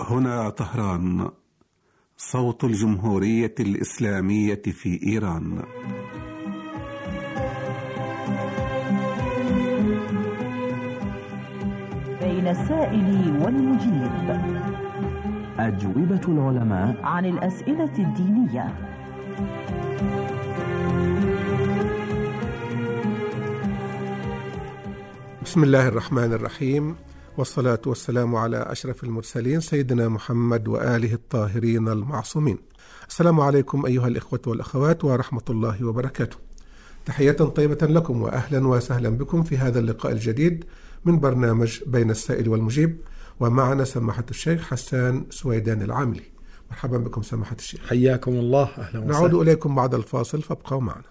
هنا طهران، صوت الجمهورية الإسلامية في إيران. بين السائل والمجيب، أجوبة العلماء عن الأسئلة الدينية. بسم الله الرحمن الرحيم، والصلاة والسلام على أشرف المرسلين سيدنا محمد وآله الطاهرين المعصومين. السلام عليكم أيها الإخوة والأخوات ورحمة الله وبركاته. تحية طيبة لكم وأهلا وسهلا بكم في هذا اللقاء الجديد من برنامج بين السائل والمجيب، ومعنا سماحة الشيخ حسان سويدان العاملي. مرحبا بكم سماحة الشيخ. حياكم الله، أهلا وسهلا. نعود إليكم بعد الفاصل، فابقوا معنا.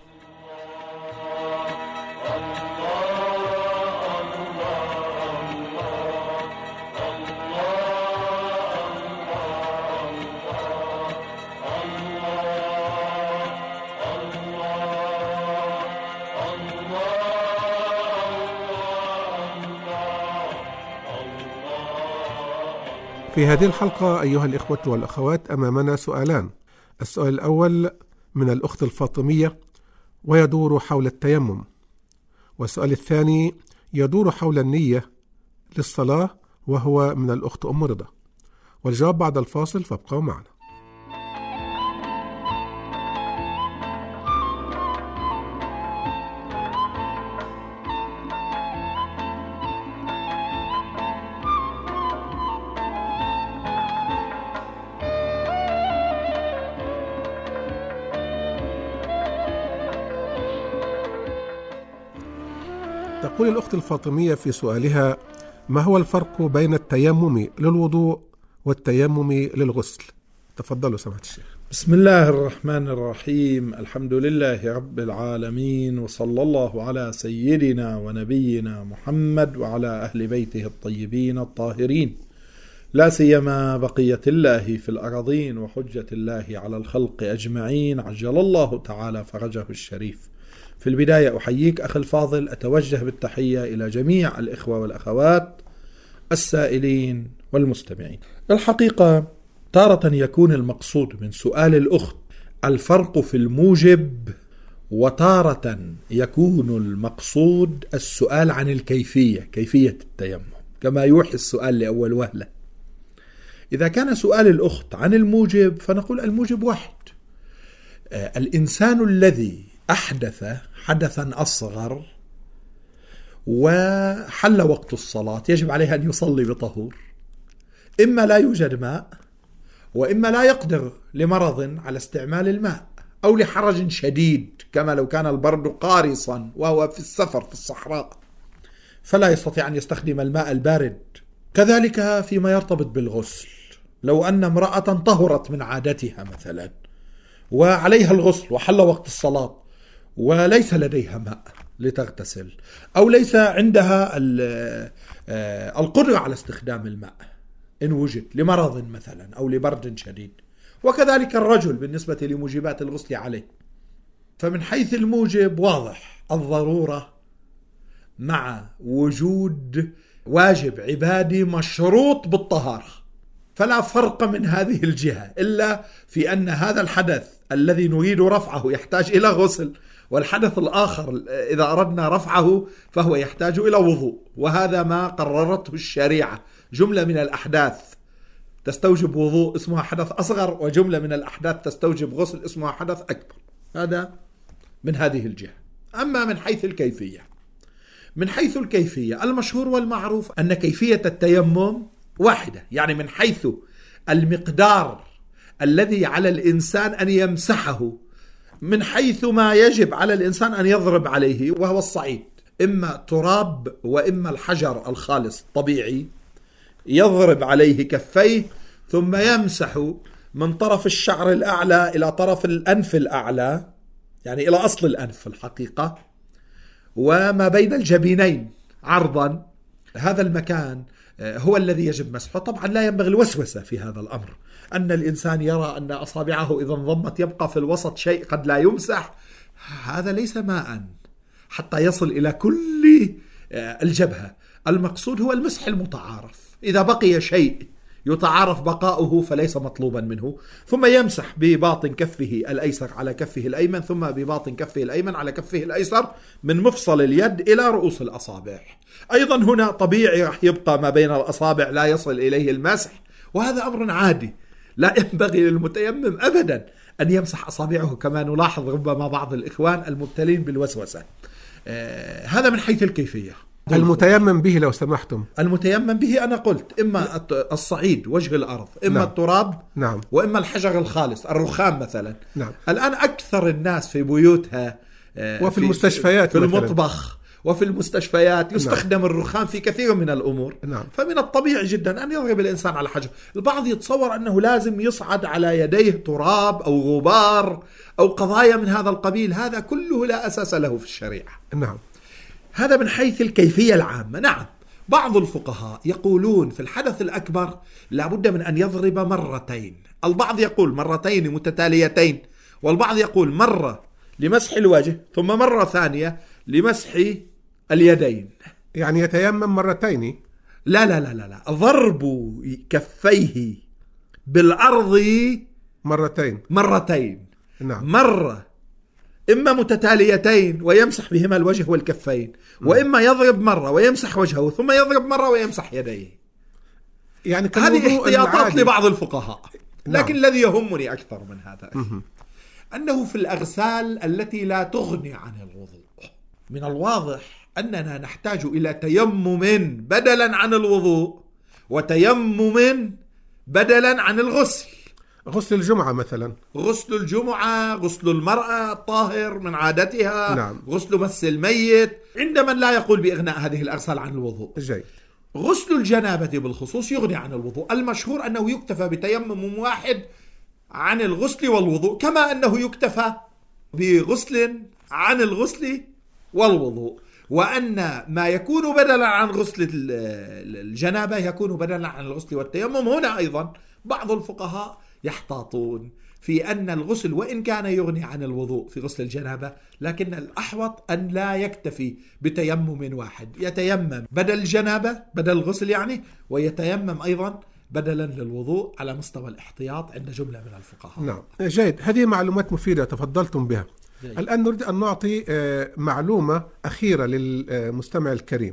في هذه الحلقة أيها الإخوة والأخوات أمامنا سؤالان. السؤال الأول من الأخت الفاطمية ويدور حول التيمم، والسؤال الثاني يدور حول النية للصلاة وهو من الأخت أم رضا، والجواب بعد الفاصل، فابقوا معنا. تقول الأخت الفاطمية في سؤالها: ما هو الفرق بين التيمم للوضوء والتيمم للغسل؟ تفضلوا سماحة الشيخ. بسم الله الرحمن الرحيم، الحمد لله رب العالمين، وصلى الله على سيدنا ونبينا محمد وعلى أهل بيته الطيبين الطاهرين، لا سيما بقية الله في الأراضين وحجة الله على الخلق أجمعين، عجل الله تعالى فرجه الشريف. في البداية أحييك أخي الفاضل، أتوجه بالتحية إلى جميع الإخوة والأخوات السائلين والمستمعين. الحقيقة تارة يكون المقصود من سؤال الأخت الفرق في الموجب، وتارة يكون المقصود السؤال عن الكيفية، كيفية التيمم، كما يوحي السؤال لأول وهلة. إذا كان سؤال الأخت عن الموجب فنقول الموجب واحد. الإنسان الذي أحدث حدثا أصغر وحل وقت الصلاة يجب عليه أن يصلي بطهور، إما لا يوجد ماء، وإما لا يقدر لمرض على استعمال الماء، أو لحرج شديد كما لو كان البرد قارصا وهو في السفر في الصحراء فلا يستطيع أن يستخدم الماء البارد. كذلك فيما يرتبط بالغسل، لو أن امرأة طهرت من عادتها مثلا وعليها الغسل وحل وقت الصلاة وليس لديها ماء لتغتسل، أو ليس عندها القدرة على استخدام الماء إن وجد لمرض مثلا أو لبرد شديد، وكذلك الرجل بالنسبة لموجبات الغسل عليه. فمن حيث الموجب واضح، الضرورة مع وجود واجب عبادي مشروط بالطهارة، فلا فرق من هذه الجهة، إلا في أن هذا الحدث الذي نريد رفعه يحتاج إلى غسل، والحدث الآخر إذا أردنا رفعه فهو يحتاج إلى وضوء، وهذا ما قررته الشريعة. جملة من الأحداث تستوجب وضوء اسمها حدث أصغر، وجملة من الأحداث تستوجب غسل اسمها حدث أكبر. هذا من هذه الجهة. أما من حيث الكيفية، من حيث الكيفية المشهور والمعروف أن كيفية التيمم واحدة، يعني من حيث المقدار الذي على الإنسان أن يمسحه، من حيث ما يجب على الإنسان أن يضرب عليه وهو الصعيد، إما تراب وإما الحجر الخالص الطبيعي، يضرب عليه كفيه ثم يمسح من طرف الشعر الأعلى إلى طرف الأنف الأعلى، يعني إلى أصل الأنف في الحقيقة، وما بين الجبينين عرضا. هذا المكان هو الذي يجب مسحه. طبعا لا ينبغي الوسوسة في هذا الأمر، أن الإنسان يرى أن أصابعه إذا انضمت يبقى في الوسط شيء قد لا يمسح، هذا ليس ماء حتى يصل إلى كل الجبهة. المقصود هو المسح المتعارف. إذا بقي شيء يتعارف بقاؤه فليس مطلوبا منه، ثم يمسح بباطن كفه الأيسر على كفه الأيمن، ثم بباطن كفه الأيمن على كفه الأيسر من مفصل اليد إلى رؤوس الأصابع. أيضا هنا طبيعي راح يبقى ما بين الأصابع لا يصل إليه المسح، وهذا أمر عادي، لا ينبغي للمتيمم أبدا أن يمسح أصابعه كما نلاحظ ربما بعض الإخوان المبتلين بالوسوسة. هذا من حيث الكيفية. المتيمم به لو سمحتم، المتيمم به أنا قلت إما الصعيد وجه الأرض، إما نعم. التراب، نعم. وإما الحجر الخالص الرخام مثلا. نعم. الآن أكثر الناس في بيوتها وفي المستشفيات في مثلاً. المطبخ وفي المستشفيات يستخدم الرخام في كثير من الأمور. نعم. فمن الطبيعي جدا أن يضرب الإنسان على حجر. البعض يتصور أنه لازم يصعد على يديه تراب أو غبار أو قضايا من هذا القبيل، هذا كله لا أساس له في الشريعة. نعم. هذا من حيث الكيفية العامة. نعم، بعض الفقهاء يقولون في الحدث الأكبر لابد من أن يضرب مرتين، البعض يقول مرتين متتاليتين، والبعض يقول مرة لمسح الوجه ثم مرة ثانية لمسح اليدين. يعني يتيمم مرتين؟ لا لا لا لا، ضرب كفيه بالأرض مرتين. نعم. مرة إما متتاليتين ويمسح بهما الوجه والكفين، وإما يضرب مرة ويمسح وجهه ثم يضرب مرة ويمسح يديه. يعني هذه احتياطات لبعض الفقهاء. لكن نعم. الذي يهمني أكثر من هذا أنه في الأغسال التي لا تغني عن الوضوء من الواضح أننا نحتاج إلى تيمم بدلا عن الوضوء، وتيمم بدلا عن الغسل. غسل الجمعة مثلا، غسل الجمعة، غسل المرأة الطاهر من عادتها. نعم. غسل مس الميت عند من لا يقول بإغناء هذه الأغسال عن الوضوء. جيد. غسل الجنابة بالخصوص يغني عن الوضوء. المشهور أنه يكتفى بتيمم واحد عن الغسل والوضوء، كما أنه يكتفى بغسل عن الغسل والوضوء، وأن ما يكون بدلا عن غسل الجنابة يكون بدلا عن الغسل والتيمم. هنا أيضا بعض الفقهاء يحتاطون في أن الغسل وإن كان يغني عن الوضوء في غسل الجنابة، لكن الأحوط أن لا يكتفي بتيمم واحد، يتيمم بدل الجنابة بدل الغسل يعني، ويتيمم أيضا بدلا للوضوء على مستوى الاحتياط عند جملة من الفقهاء. نعم. جيد، هذه معلومات مفيدة تفضلتم بها. جيد. الآن نريد أن نعطي معلومة أخيرة للمستمع الكريم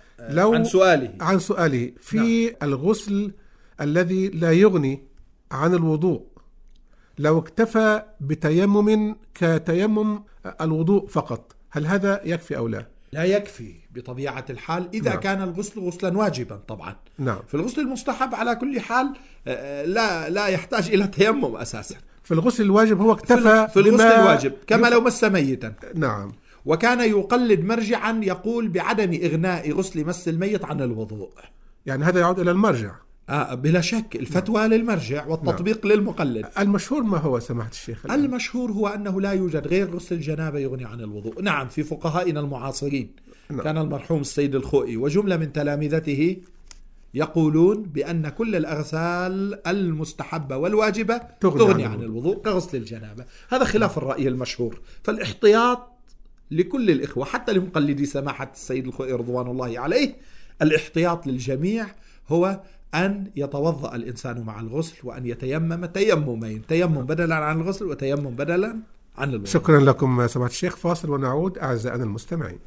عن سؤاله في نعم. الغسل الذي لا يغني عن الوضوء، لو اكتفى بتيمم كتيمم الوضوء فقط، هل هذا يكفي أو لا؟ لا يكفي بطبيعة الحال إذا نعم. كان الغسل غسلا واجبا طبعا. نعم. في الغسل المستحب على كل حال لا يحتاج إلى تيمم أساسا. في الغسل الواجب هو اكتفى في الغسل الواجب كما لو مس ميتا. نعم. وكان يقلد مرجعا يقول بعدم إغناء غسل مس الميت عن الوضوء. يعني هذا يعود إلى المرجع. بلا شك الفتوى للمرجع والتطبيق للمقلد. المشهور ما هو سماحة الشيخ؟ المشهور هو أنه لا يوجد غير غسل الجنابة يغني عن الوضوء. نعم، في فقهائنا المعاصرين كان المرحوم السيد الخوئي وجملة من تلامذته يقولون بأن كل الأغسال المستحبة والواجبة تغني عن الوضوء كغسل الجنابة. هذا خلاف الرأي المشهور. فالاحتياط لكل الإخوة حتى لمقلدي سماحة السيد الخوئي رضوان الله عليه، الاحتياط للجميع هو أن يتوضأ الإنسان مع الغسل وأن يتيمم تيممين، تيمم بدلا عن الغسل وتيمم بدلا عن الوضوء. شكرا لكم سماحة الشيخ. فاصل ونعود أعزائنا المستمعين.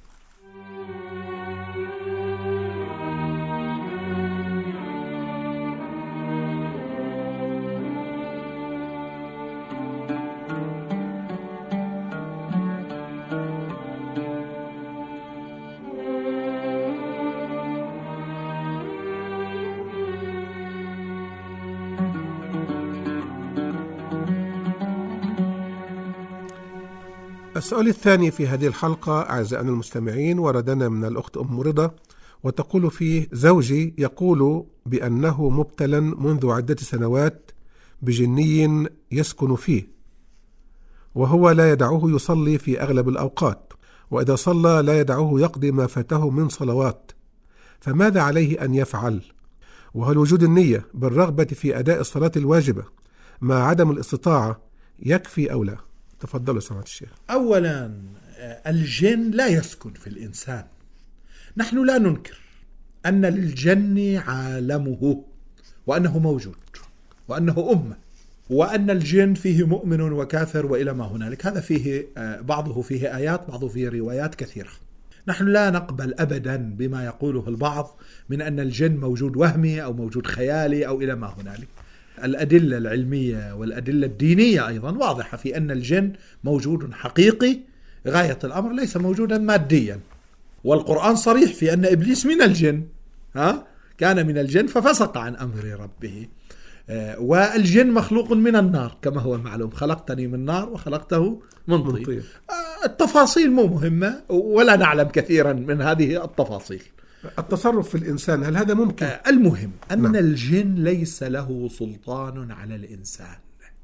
السؤال الثاني في هذه الحلقة أعزائنا المستمعين وردنا من الأخت أم رضا، وتقول فيه: زوجي يقول بأنه مبتلى منذ عدة سنوات بجني يسكن فيه، وهو لا يدعه يصلي في أغلب الأوقات، وإذا صلى لا يدعه يقضي ما فاته من صلوات، فماذا عليه أن يفعل؟ وهل وجود النية بالرغبة في أداء الصلاة الواجبة مع عدم الاستطاعة يكفي أو لا؟ تفضلوا سماحة الشيخ. أولا، الجن لا يسكن في الإنسان. نحن لا ننكر أن للجن عالمه وأنه موجود وأنه أمة، وأن الجن فيه مؤمن وكافر وإلى ما هنالك. هذا فيه بعضه فيه آيات، بعضه فيه روايات كثيرة. نحن لا نقبل أبدا بما يقوله البعض من أن الجن موجود وهمي أو موجود خيالي أو إلى ما هنالك. الأدلة العلمية والأدلة الدينية أيضا واضحة في أن الجن موجود حقيقي غاية الأمر، ليس موجودا ماديا. والقرآن صريح في أن إبليس من الجن، كان من الجن ففسق عن أمر ربه. والجن مخلوق من النار كما هو معلوم، خلقتني من نار وخلقته من طين. التفاصيل مو مهمة ولا نعلم كثيرا من هذه التفاصيل. التصرف في الإنسان هل هذا ممكن؟ المهم أن الجن ليس له سلطان على الإنسان،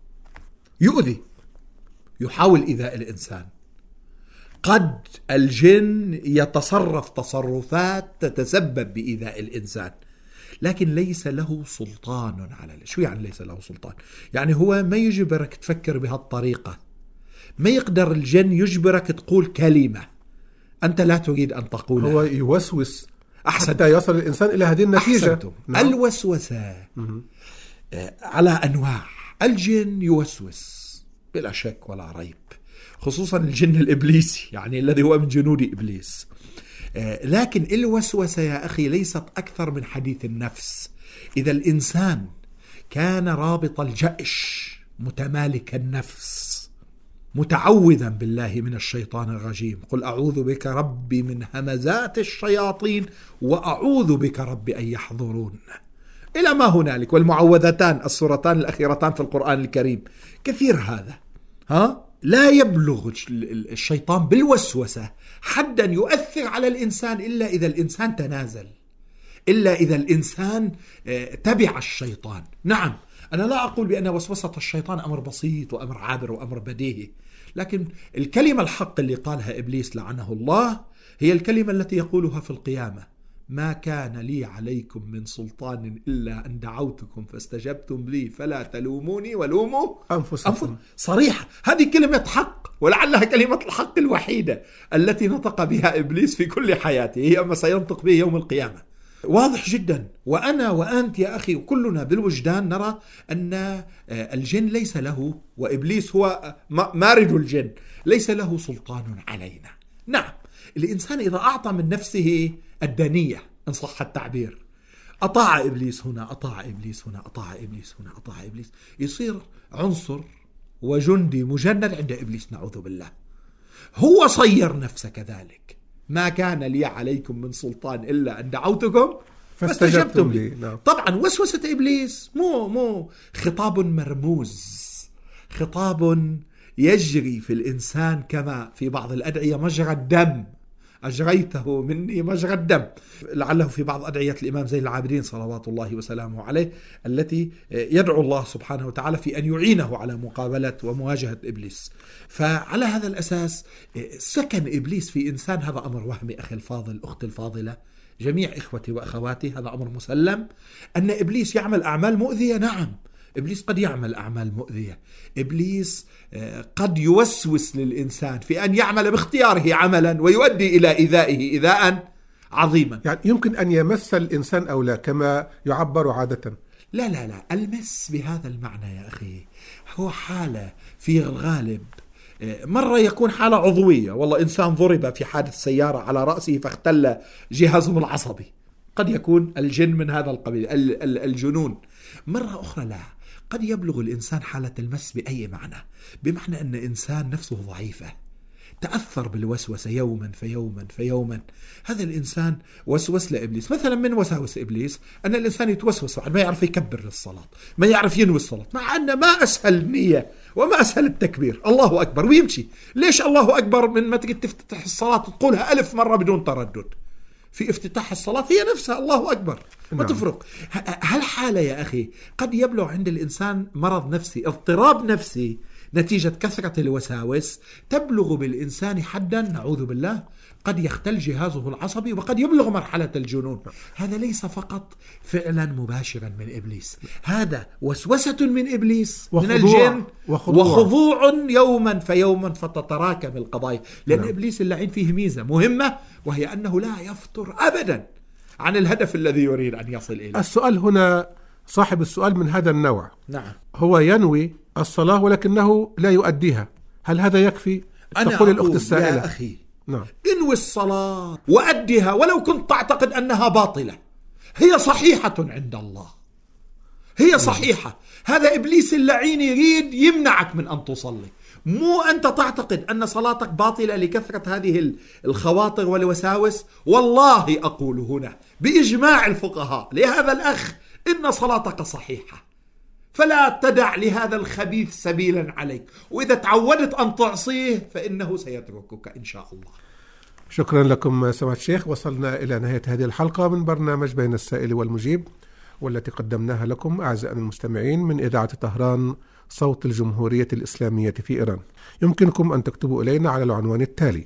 يؤذي، يحاول إيذاء الإنسان. قد الجن يتصرف تصرفات تتسبب بإيذاء الإنسان، لكن ليس له سلطان على شو يعني ليس له سلطان؟ يعني هو ما يجبرك تفكر بهالطريقة، ما يقدر الجن يجبرك تقول كلمة أنت لا تريد أن تقولها. هو يوسوس حتى يصل الإنسان إلى هذه النتيجة. نعم. الوسوسة على أنواع. الجن يوسوس بلا شك ولا ريب، خصوصا الجن الإبليسي يعني الذي هو من جنود إبليس. لكن الوسوسة يا أخي ليست أكثر من حديث النفس. إذا الإنسان كان رابط الجأش متمالك النفس متعوذا بالله من الشيطان الرجيم، قل أعوذ بك ربي من همزات الشياطين وأعوذ بك ربي أن يحضرون، إلى ما هنالك. والمعوذتان السورتان الأخيرتان في القرآن الكريم كثير هذا. لا يبلغ الشيطان بالوسوسة حدا يؤثر على الإنسان إلا إذا الإنسان تنازل، إلا إذا الإنسان تبع الشيطان. نعم، أنا لا أقول بأن وسوسة الشيطان أمر بسيط وأمر عابر وأمر بديهي، لكن الكلمة الحق اللي قالها إبليس لعنه الله هي الكلمة التي يقولها في القيامة: ما كان لي عليكم من سلطان إلا أن دعوتكم فاستجبتم لي فلا تلوموني ولوموا أنفسكم. صريحة، هذه كلمة حق، ولعلها كلمة الحق الوحيدة التي نطق بها إبليس في كل حياته، هي ما سينطق به يوم القيامة. واضح جدا. وأنا وأنت يا أخي وكلنا بالوجدان نرى أن الجن ليس له، وإبليس هو مارد الجن، ليس له سلطان علينا. نعم، الإنسان إذا أعطى من نفسه الدنية إن صح التعبير، أطاع إبليس هنا، أطاع إبليس هنا، أطاع إبليس هنا، أطاع إبليس، يصير عنصر وجندي مجند عند إبليس، نعوذ بالله. هو صير نفسه كذلك: ما كان لي عليكم من سلطان إلا أن دعوتكم فاستجبتم لي. طبعا وسوسة إبليس مو خطاب مرموز، خطاب يجري في الإنسان كما في بعض الأدعية مجرى الدم، أجريته مني مجرى الدم، لعله في بعض أدعية الإمام زين العابدين صلوات الله وسلامه عليه التي يدعو الله سبحانه وتعالى في أن يعينه على مقابلة ومواجهة إبليس. فعلى هذا الأساس سكن إبليس في إنسان، هذا أمر وهمي أخي الفاضل، أختي الفاضلة، جميع إخوتي وأخواتي، هذا أمر مسلم. أن إبليس يعمل أعمال مؤذية، نعم، إبليس قد يعمل أعمال مؤذية. إبليس قد يوسوس للإنسان في أن يعمل باختياره عملا ويؤدي إلى إيذائه إيذاء عظيما. يعني يمكن أن يمس الإنسان أو لا كما يعبر عادة؟ لا، المس بهذا المعنى يا أخي هو حالة في الغالب، مرة يكون حالة عضوية، والله إنسان ضرب في حادث سيارة على رأسه فاختل جهازه العصبي، قد يكون الجن من هذا القبيل، الجنون. مرة أخرى لا، قد يبلغ الإنسان حالة المس بأي معنى، بمعنى أن إنسان نفسه ضعيفة تأثر بالوسوسة يوما فيوما فيوما. هذا الإنسان وسوس لإبليس. مثلا من وساوس إبليس أن الإنسان يتوسوس، ما يعرف يكبر للصلاة، ما يعرف ينوي الصلاة، مع أن ما أسهل النية وما أسهل التكبير، الله أكبر ويمشي. ليش الله أكبر من ما تجي تفتح الصلاة تقولها 1000 مرة بدون تردد؟ في افتتاح الصلاة هي نفسها الله أكبر، ما تفرق. هالحالة يا أخي قد يبلغ عند الإنسان مرض نفسي، اضطراب نفسي نتيجة كثرة الوساوس، تبلغ بالإنسان حدا نعوذ بالله قد يختل جهازه العصبي وقد يبلغ مرحلة الجنون. هذا ليس فقط فعلا مباشرا من إبليس، هذا وسوسة من إبليس من الجن وخضوع يوما فيوما فتتراكم القضايا. لأن إبليس اللعين فيه ميزة مهمة، وهي أنه لا يفتر أبدا عن الهدف الذي يريد أن يصل إليه. السؤال هنا صاحب السؤال من هذا النوع، نعم، هو ينوي الصلاة ولكنه لا يؤديها، هل هذا يكفي؟ أنا تقول الأخت أقول السائلة يا أخي، نعم، انوي الصلاة وأدها ولو كنت تعتقد أنها باطلة، هي صحيحة عند الله، هي صحيحة. هذا إبليس اللعين يريد يمنعك من أن تصلي، مو أنت تعتقد أن صلاتك باطلة لكثرة هذه الخواطر والوساوس. والله أقول هنا بإجماع الفقهاء لهذا الأخ إن صلاتك صحيحة، فلا تدع لهذا الخبيث سبيلا عليك، وإذا تعودت أن تعصيه فإنه سيتركك إن شاء الله. شكرا لكم سماحة الشيخ. وصلنا إلى نهاية هذه الحلقة من برنامج بين السائل والمجيب، والتي قدمناها لكم أعزائنا المستمعين من إذاعة طهران صوت الجمهورية الإسلامية في إيران. يمكنكم أن تكتبوا إلينا على العنوان التالي: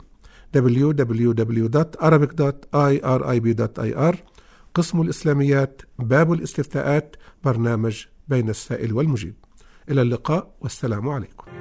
www.arabic.irib.ir، قسم الإسلاميات، باب الاستفتاءات، برنامج بين السائل والمجيب. إلى اللقاء والسلام عليكم.